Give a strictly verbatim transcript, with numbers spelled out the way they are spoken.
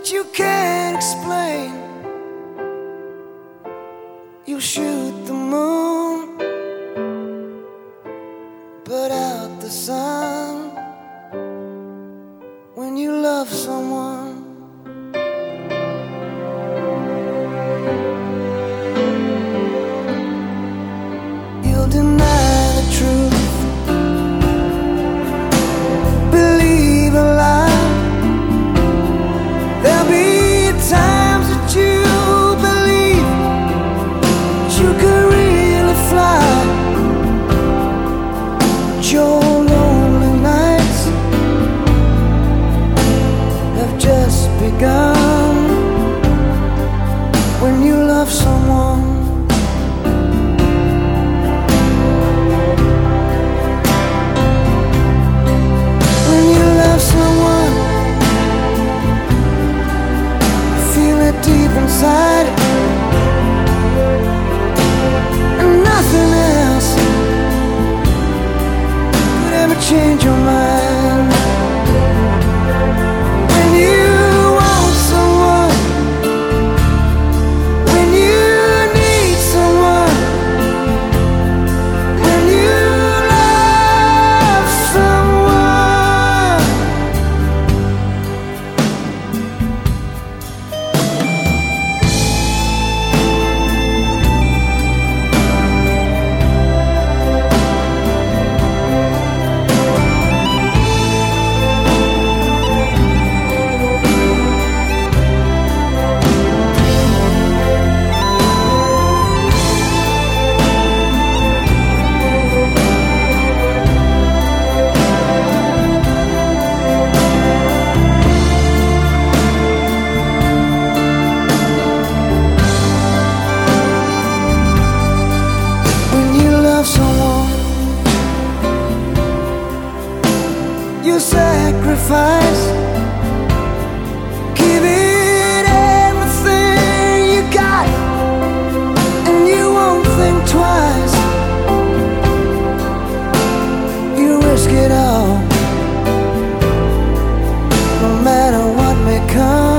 that you can't explain. You shoot the moon, put out the sun. When you love someone, you'll deny the truth, believe a lie. There'll be times that you believe that you could really fly, but your lonely nights have just begun. When you love someone, when you love someone, feel it deep inside, and nothing else could ever change your mind. When you want someone, when you need someone, when you love someone. Someone, you sacrifice, give it everything you got, and you won't think twice. You risk it all, no matter what may come.